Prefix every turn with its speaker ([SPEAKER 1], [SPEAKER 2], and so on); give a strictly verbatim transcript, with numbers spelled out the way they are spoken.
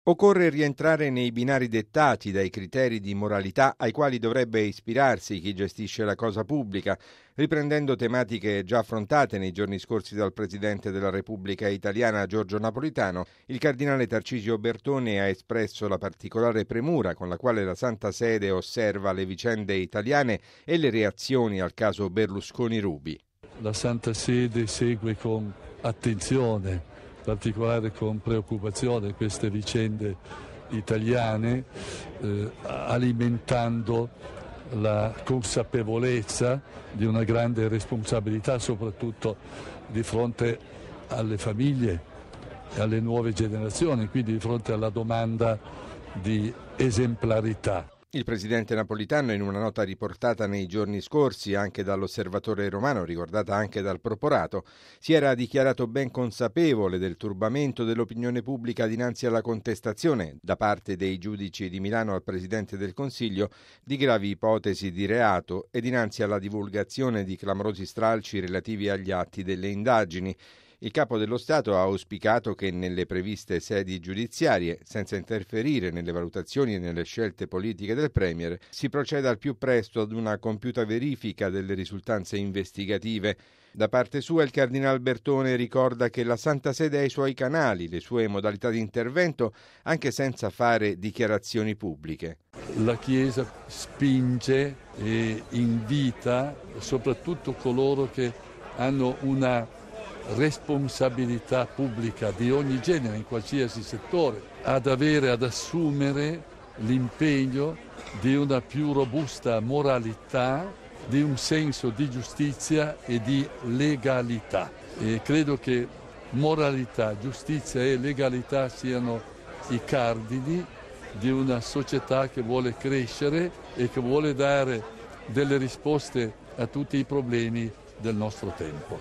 [SPEAKER 1] Occorre rientrare nei binari dettati dai criteri di moralità ai quali dovrebbe ispirarsi chi gestisce la cosa pubblica, riprendendo tematiche già affrontate nei giorni scorsi dal Presidente della Repubblica Italiana Giorgio Napolitano. Il cardinale Tarcisio Bertone ha espresso la particolare premura con la quale la Santa Sede osserva le vicende italiane e le reazioni al caso Berlusconi-Ruby.
[SPEAKER 2] La Santa Sede segue con attenzione, in particolare con preoccupazione, queste vicende italiane, eh, alimentando la consapevolezza di una grande responsabilità, soprattutto di fronte alle famiglie e alle nuove generazioni, quindi di fronte alla domanda di esemplarità.
[SPEAKER 1] Il presidente Napolitano, in una nota riportata nei giorni scorsi anche dall'Osservatore Romano, ricordata anche dal Proporato, si era dichiarato ben consapevole del turbamento dell'opinione pubblica dinanzi alla contestazione da parte dei giudici di Milano al Presidente del Consiglio di gravi ipotesi di reato e dinanzi alla divulgazione di clamorosi stralci relativi agli atti delle indagini. Il Capo dello Stato ha auspicato che nelle previste sedi giudiziarie, senza interferire nelle valutazioni e nelle scelte politiche del Premier, si proceda al più presto ad una compiuta verifica delle risultanze investigative. Da parte sua il Cardinal Bertone ricorda che la Santa Sede ha i suoi canali, le sue modalità di intervento, anche senza fare dichiarazioni pubbliche.
[SPEAKER 2] La Chiesa spinge e invita soprattutto coloro che hanno una responsabilità pubblica di ogni genere, in qualsiasi settore, ad avere, ad assumere l'impegno di una più robusta moralità, di un senso di giustizia e di legalità. E credo che moralità, giustizia e legalità siano i cardini di una società che vuole crescere e che vuole dare delle risposte a tutti i problemi del nostro tempo.